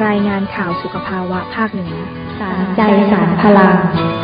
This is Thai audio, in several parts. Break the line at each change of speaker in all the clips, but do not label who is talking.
รายงานข่าวสุขภาวะภาคเหนือ
สารใจสารพลัง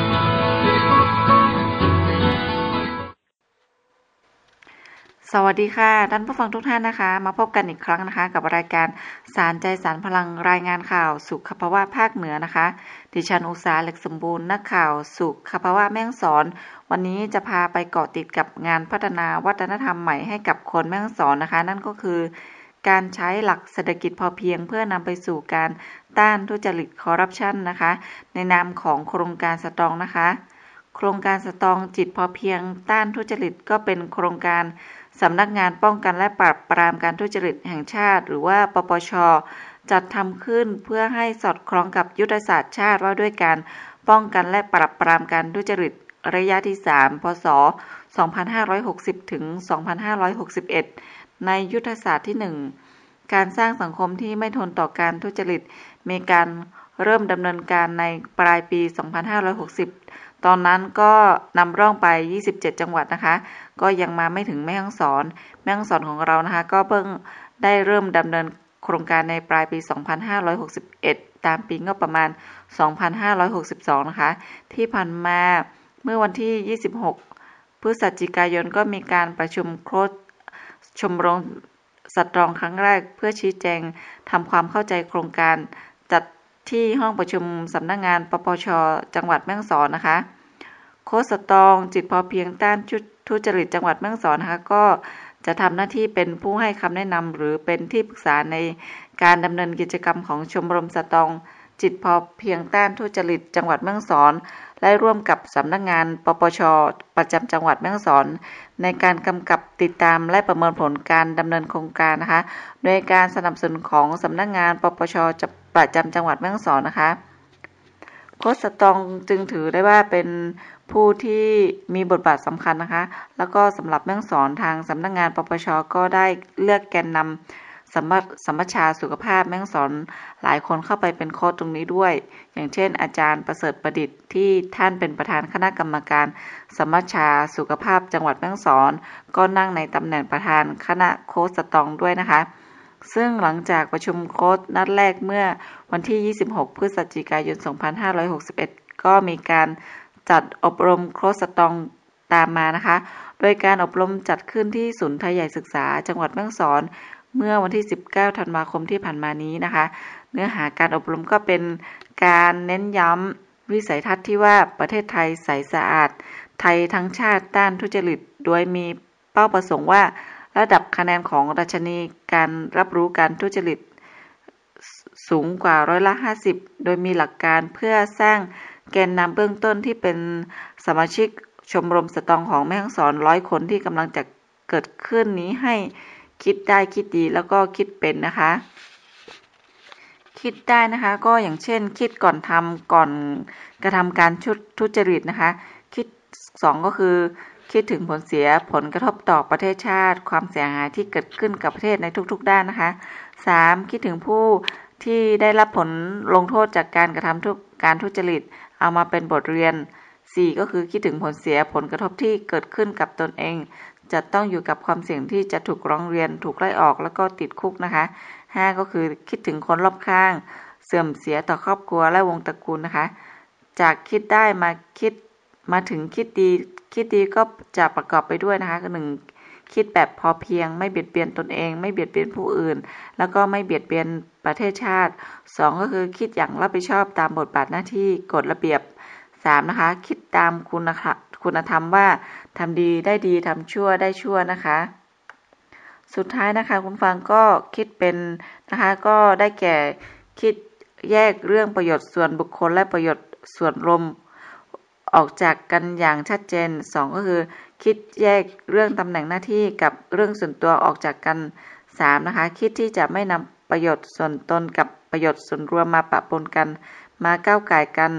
สวัสดีค่ะท่านผู้ฟังทุกท่านนะคะมาพบกันอีกครั้งนะคะกับรายการสารใจสารพลังรายงานข่าวสุขภาวะภาคเหนือนะคะดิฉันอุษาเหล็กสมบูรณ์นักข่าวสุขภาวะแม่ฮ่องสอนวันนี้จะพาไปเกาะติดกับงานพัฒนาวัฒนธรรมใหม่ให้กับคนแม่ฮ่องสอนนะคะนั่นก็คือการใช้หลักเศรษฐกิจพอเพียงเพื่อนำไปสู่การต้านทุจริตคอร์รัปชันนะคะในนามของโครงการสตรองนะคะโครงการสตรองจิตพอเพียงต้านทุจริตก็เป็นโครงการสำนักงานป้องกันและปราบปรามการทุจริตแห่งชาติหรือว่าปปช.จัดทำขึ้นเพื่อให้สอดคล้องกับยุทธศาสตร์ชาติว่าด้วยการป้องกันและปราบปรามการทุจริตระยะที่ 3 พศ 2560 ถึง 2561 ในยุทธศาสตร์ที่ 1 การสร้างสังคมที่ไม่ทนต่อการทุจริตมีการเริ่มดำเนินการในปลายปี 2560 ตอนนั้นก็นำร่องไป27จังหวัดนะคะก็ยังมาไม่ถึงแม่ฮ่องสอนของเรานะคะก็เพิ่งได้เริ่มดำเนินโครงการในปลายปี 2561 ตามปีงบประมาณ 2562 นะคะที่ผ่านมาเมื่อวันที่ 26 พฤศจิกายนก็มีการประชุมโค้ชชมรมสตรองครั้งแรกเพื่อชี้แจงทำความเข้าใจโครงการจัดที่ห้องประชุมสำนักงานปปช.จังหวัดแม่ฮ่องสอนนะคะโค้ชสตรองจิตพอเพียงต้านทุจริตจังหวัดแม่ฮ่องสอนนะคะก็จะทำหน้าที่เป็นผู้ให้คำแนะนำหรือเป็นที่ปรึกษาในการดำเนินกิจกรรมของชมรมสตรองจิตพอเพียงต้านทุจริตจังหวัดแม่ฮ่องสอนและร่วมกับสำนักงานปปช.ประจำจังหวัดแม่ฮ่องสอนในการกำกับติดตามและประเมินผลการดำเนินโครงการนะคะโดยการสนับสนุนของสำนักงานปปช.ประจำจังหวัดแม่ฮ่องสอนนะคะโค้ชสตรองจึงถือได้ว่าเป็นผู้ที่มีบทบาทสำคัญนะคะแล้วก็สำหรับแม่ฮ่องสอนทางสำนักงานปปช.ก็ได้เลือกแกนนำสัมมชาสุขภาพแม่ฮ่องสอนหลายคนเข้าไปเป็นโค้ชตรงนี้ด้วยอย่างเช่นอาจารย์ประเสริฐประดิษฐ์ที่ท่านเป็นประธานคณะกรรมการสัมมชาสุขภาพจังหวัดแม่ฮ่องสอนก็นั่งในตำแหน่งประธานคณะโค้ชสตรองด้วยนะคะซึ่งหลังจากประชุมโค้ชนัดแรกเมื่อวันที่ 26 พฤศจิกายน 2561 ก็มีการจัดอบรมโค้ชสตรองตามมานะคะโดยการอบรมจัดขึ้นที่ศูนย์ไทยใหญ่ศึกษาจังหวัดแม่ฮ่องสอนเมื่อวันที่ 19 ธันวาคมที่ผ่านมานี้นะคะเนื้อหาการอบรมก็เป็นการเน้นย้ำวิสัยทัศน์ที่ว่าประเทศไทยใสสะอาดไทยทั้งชาติต้านทุจริตโดยมีเป้าประสงค์ว่าระดับคะแนนของดัชนีการรับรู้การทุจริตสูงกว่า50%โดยมีหลักการเพื่อสร้างแกนนำเบื้องต้นที่เป็นสมาชิกชมรมสตรองของแม่ฮ่องสอน100 คนที่กำลังจะเกิดขึ้นนี้ให้คิดได้คิดดีแล้วก็คิดเป็นนะคะคิดได้นะคะก็อย่างเช่นคิดก่อนทำก่อนกระทำการทุจริตนะคะคิด2ก็คือคิดถึงผลเสียผลกระทบต่อประเทศชาติความเสียหายที่เกิดขึ้นกับประเทศในทุกๆด้านนะคะ3คิดถึงผู้ที่ได้รับผลลงโทษจากการกระทำการทุจริตเอามาเป็นบทเรียน4ก็คือคิดถึงผลเสียผลกระทบที่เกิดขึ้นกับตนเองจะต้องอยู่กับความเสี่ยงที่จะถูกร้องเรียนถูกไล่ออกแล้วก็ติดคุกนะคะ5ก็คือคิดถึงคนรอบข้างเสื่อมเสียต่อครอบครัวและวงตระกูลนะคะจากคิดได้มาถึงคิดดีก็จะประกอบไปด้วยนะคะคือ1คิดแบบพอเพียงไม่เบียดเบียนตนเองไม่เบียดเบียนผู้อื่นแล้วก็ไม่เบียดเบียนประเทศชาติ2ก็คือคิดอย่างรับผิดชอบตามบทบาทหน้าที่กฎระเบียบ3นะคะคิดตามคุณธรรมว่าทำดีได้ดีทำชั่วได้ชั่วนะคะสุดท้ายนะคะคุณฟังก็คิดเป็นนะคะก็ได้แก่คิดแยกเรื่องประโยชน์ส่วนบุคคลและประโยชน์ส่วนรวมออกจากกันอย่างชัดเจน2ก็คือคิดแยกเรื่องตำแหน่งหน้าที่กับเรื่องส่วนตัวออกจากกัน3นะคะคิดที่จะไม่นำประโยชน์ส่วนตนกับประโยชน์ส่วนรวมมาปะปนกันมาก้าวก่ายกัน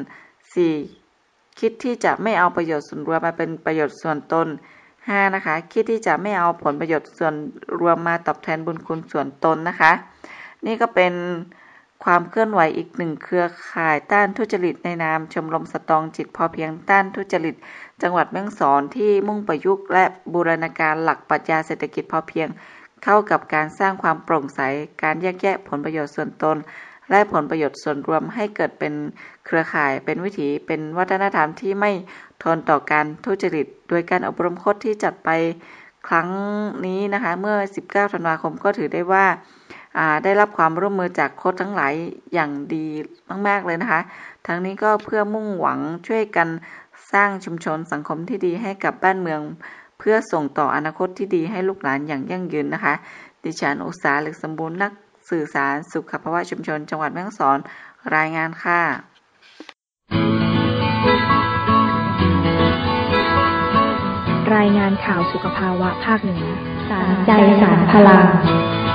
4คิดที่จะไม่เอาประโยชน์ส่วนรวมมาเป็นประโยชน์ส่วนตน5นะคะคิดที่จะไม่เอาผลประโยชน์ส่วนรวมมาตอบแทนบุญคุณส่วนตนนะคะนี่ก็เป็นความเคลื่อนไหวอีก1เครือข่ายต้านทุจริตในนามชมรมสตรองจิตพอเพียงต้านทุจริตจังหวัดแม่ฮ่องสอนที่มุ่งประยุกต์และบูรณาการหลักปรัชญาเศรษฐกิจพอเพียงเข้ากับการสร้างความโปร่งใสการแยกแยะผลประโยชน์ส่วนตนและผลประโยชน์ส่วนรวมให้เกิดเป็นเครือข่ายเป็นวิถีเป็นวัฒนธรรมที่ไม่ทนต่อการทุจริตโดยการอบรมโค้ชที่จัดไปครั้งนี้นะคะเมื่อ19ธันวาคมก็ถือได้ว่าได้รับความร่วมมือจากโค้ชทั้งหลายอย่างดีมากๆเลยนะคะทั้งนี้ก็เพื่อมุ่งหวังช่วยกันสร้างชุมชนสังคมที่ดีให้กับบ้านเมืองเพื่อส่งต่ออนาคตที่ดีให้ลูกหลานอย่างยั่งยืนนะคะดิฉันอุษาเหล็กสมบูรณ์นักสื่อสารสุขภาวะชุมชนจังหวัดแม่ฮ่องสอนรายงานค่ะ
รายงานข่าวสุขภาวะภาคเหนือ
สารใจสารพลัง